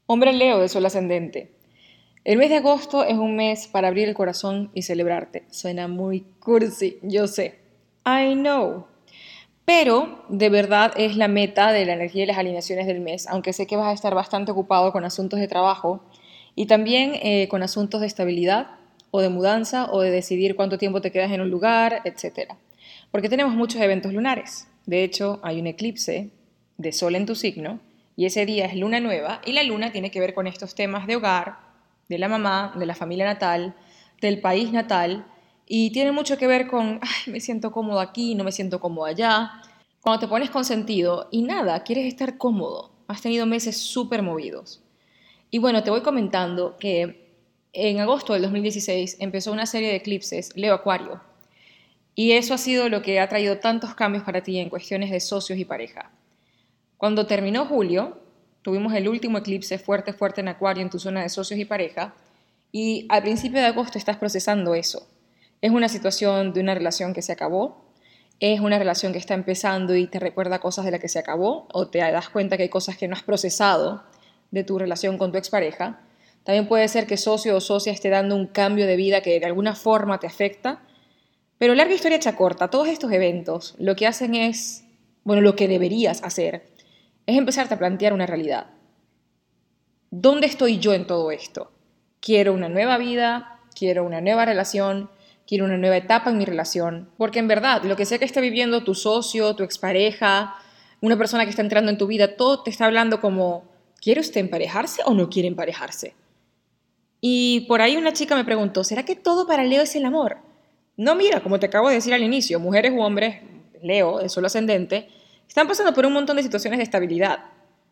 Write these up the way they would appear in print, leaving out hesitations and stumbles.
Hombre Leo de Sol Ascendente. El mes de agosto es un mes para abrir el corazón y celebrarte. Suena muy cursi, yo sé. I know. Pero de verdad es la meta de la energía y las alineaciones del mes, aunque sé que vas a estar bastante ocupado con asuntos de trabajo y también con asuntos de estabilidad o de mudanza o de decidir cuánto tiempo te quedas en un lugar, etcétera. Porque tenemos muchos eventos lunares. De hecho, hay un eclipse de sol en tu signo y ese día es luna nueva y la luna tiene que ver con estos temas de hogar, de la mamá, de la familia natal, del país natal y tiene mucho que ver con, ay, me siento cómodo aquí, no me siento cómodo allá. Cuando te pones con sentido y nada, quieres estar cómodo, has tenido meses súper movidos. Y bueno, te voy comentando que en agosto del 2016 empezó una serie de eclipses Leo Acuario y eso ha sido lo que ha traído tantos cambios para ti en cuestiones de socios y pareja. Cuando terminó julio, tuvimos el último eclipse fuerte, fuerte en Acuario en tu zona de socios y pareja, y al principio de agosto estás procesando eso. Es una situación de una relación que se acabó, es una relación que está empezando y te recuerda cosas de la que se acabó, o te das cuenta que hay cosas que no has procesado de tu relación con tu expareja. También puede ser que socio o socia esté dando un cambio de vida que de alguna forma te afecta. Pero larga historia hecha corta, todos estos eventos lo que hacen es, bueno, lo que deberías hacer es empezarte a plantear una realidad. ¿Dónde estoy yo en todo esto? Quiero una nueva vida, quiero una nueva relación, quiero una nueva etapa en mi relación, porque en verdad, lo que sea que esté viviendo tu socio, tu expareja, una persona que está entrando en tu vida, todo te está hablando como, ¿quiere usted emparejarse o no quiere emparejarse? Y por ahí una chica me preguntó, ¿será que todo para Leo es el amor? No, mira, como te acabo de decir al inicio, mujeres u hombres, Leo, de sol ascendente, están pasando por un montón de situaciones de estabilidad.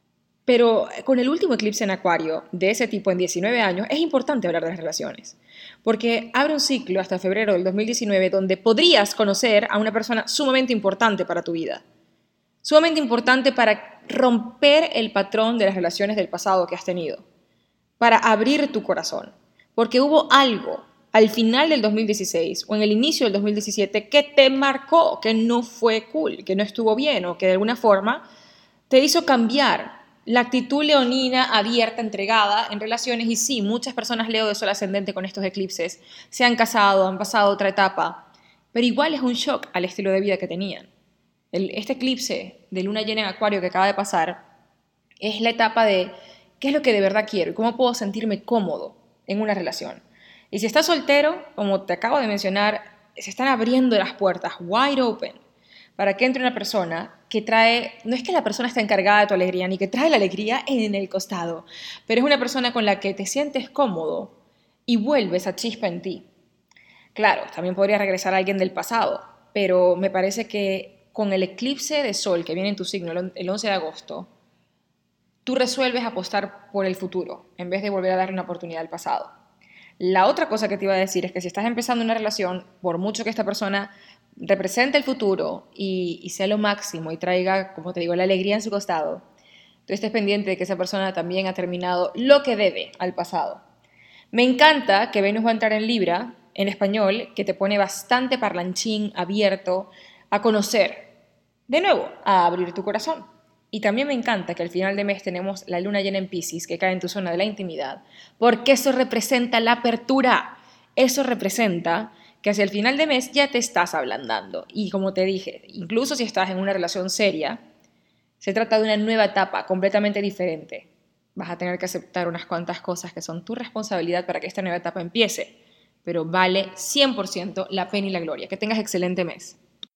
Pero con el último eclipse en Acuario, de ese tipo en 19 años, es importante hablar de las relaciones. Porque abre un ciclo hasta febrero del 2019 donde podrías conocer a una persona sumamente importante para tu vida. Sumamente importante para romper el patrón de las relaciones del pasado que has tenido. Para abrir tu corazón. Porque hubo algo al final del 2016 o en el inicio del 2017 que te marcó, que no fue cool, que no estuvo bien o que de alguna forma te hizo cambiar la actitud leonina, abierta, entregada en relaciones. Y sí, muchas personas Leo de sol ascendente con estos eclipses se han casado, han pasado otra etapa, pero igual es un shock al estilo de vida que tenían. Este eclipse de luna llena en Acuario que acaba de pasar es la etapa de qué es lo que de verdad quiero y cómo puedo sentirme cómodo en una relación. Y si estás soltero, como te acabo de mencionar, se están abriendo las puertas wide open para que entre una persona que trae, no es que la persona esté encargada de tu alegría, ni que trae la alegría en el costado, pero es una persona con la que te sientes cómodo y vuelve esa chispa en ti. Claro, también podría regresar a alguien del pasado, pero me parece que con el eclipse de sol que viene en tu signo el 11 de agosto, tú resuelves apostar por el futuro en vez de volver a darle una oportunidad al pasado. La otra cosa que te iba a decir es que si estás empezando una relación, por mucho que esta persona represente el futuro y sea lo máximo y traiga, como te digo, la alegría en su costado, tú estés pendiente de que esa persona también ha terminado lo que debe al pasado. Me encanta que Venus va a entrar en Libra, en español, que te pone bastante parlanchín, abierto, a conocer. De nuevo, a abrir tu corazón. Y también me encanta que al final de mes tenemos la luna llena en Piscis, que cae en tu zona de la intimidad, porque eso representa la apertura. Eso representa que hacia el final de mes ya te estás ablandando. Y como te dije, incluso si estás en una relación seria, se trata de una nueva etapa completamente diferente. Vas a tener que aceptar unas cuantas cosas que son tu responsabilidad para que esta nueva etapa empiece, pero vale 100% la pena y la gloria. Que tengas excelente mes.